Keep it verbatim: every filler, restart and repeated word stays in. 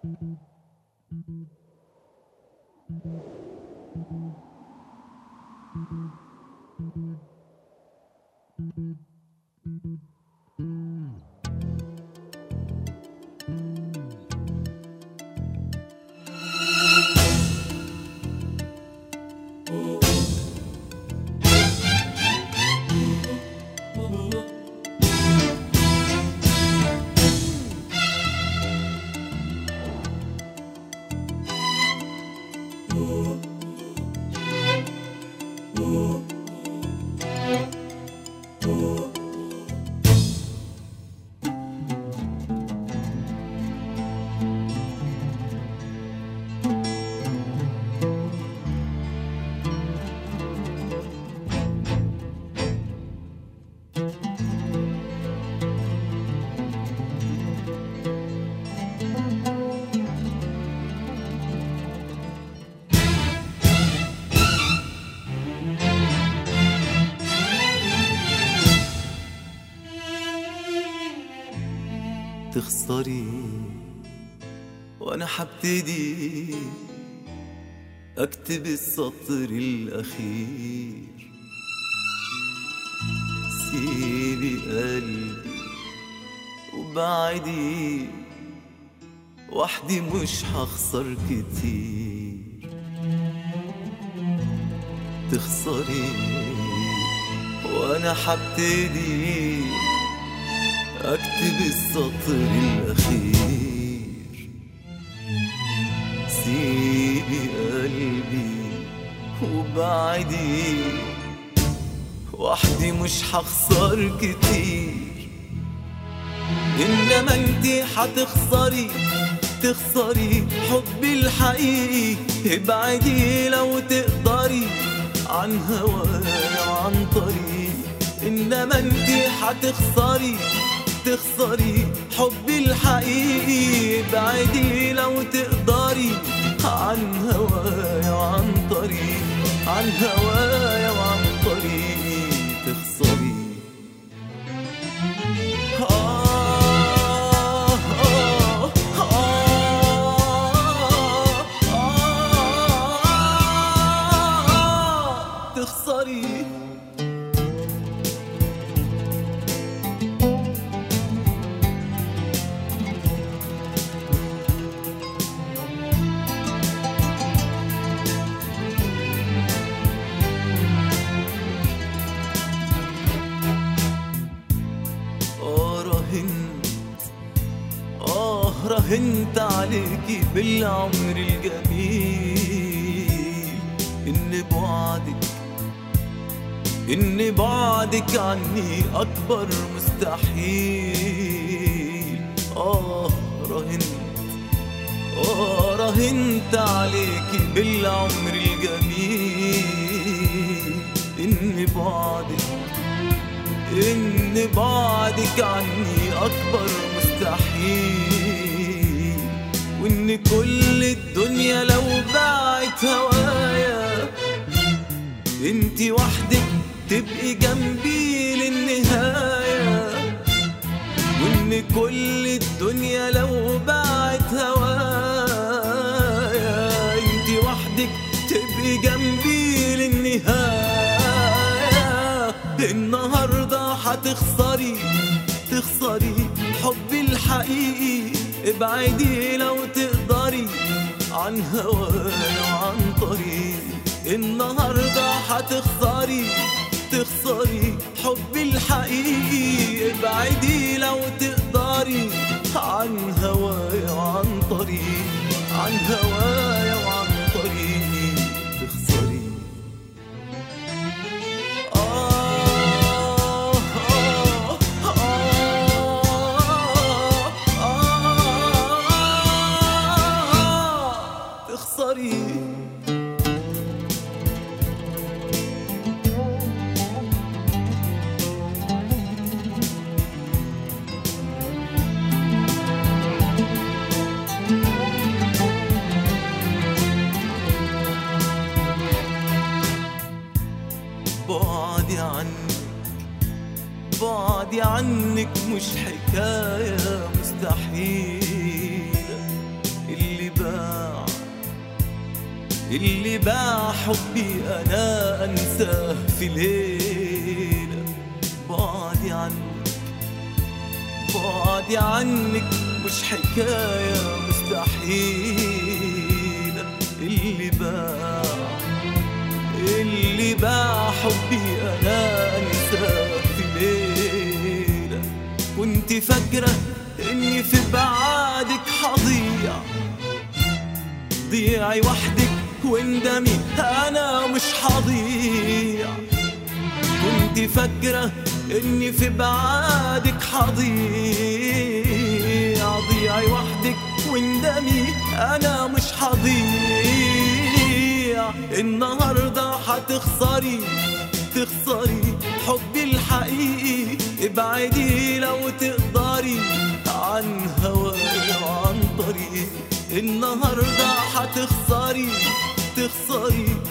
تخسري وانا حبتدي اكتب السطر الاخير. سيبي قلبي وبعدي، وحدي مش هخسر كتير. تخسري وانا حبتدي اكتب السطر الاخير. سيبي قلبي وبعدي، وحدي مش هخسر كتير. انما انتي هتخسري، تخسري حبي الحقيقي. ابعدي لو تقدري عن هواي وعن طريقي. انما انتي هتخسري، تخسري حبي الحقيقي. ابعدي لو تقدري عن هواي وعن طريقي، عن هواي وعن طريقي. تخسري آه آه آه آه تخسري. آه راهنت عليكي بالعمر الجميل. إن بعدك، إن بعدك عني أكبر مستحيل. آه راهنت، آه راهنت عليكي بالعمر الجميل. إن بعدك، إن بعدك عني أكبر مستحيل. وإن كل الدنيا لو باعت هوايا، انتي وحدك تبقي جنبي للنهاية. وإن كل الدنيا لو باعت هوايا، انتي وحدك تبقي جنبي للنهاية. النهاردة هتخسري، تخسري حبي الحقيقي. ابعدي لو تقدري عن هواي وعن طريقي. النهاردة هتخسري، تخسري حبي الحقيقي. ابعدي لو تقدري عن هواي وعن طريقي، عن هواي وعن طريقي. تخسري بعدي عنك، بعدي عنك مش حكاية مستحيلة. اللي باع حبي أنا أنساه في ليلة. بعدي عنك بعدي عنك مش حكاية مستحيلة. اللي باع اللي باع حبي أنا أنساه في ليلة. كنت فاكرة إني في بعادك حضيع، ضيعي وحدك واندمي أنا مش حضيع. كنت فاكرة إني في بعادك حضيع، ضيعي وحدك واندمي أنا مش حضيع. النهاردة حتخسري تخسري حبي الحقيقي. ابعدي لو تقدري عن هواي وعن طريقي. النهاردة حتخسري تخسري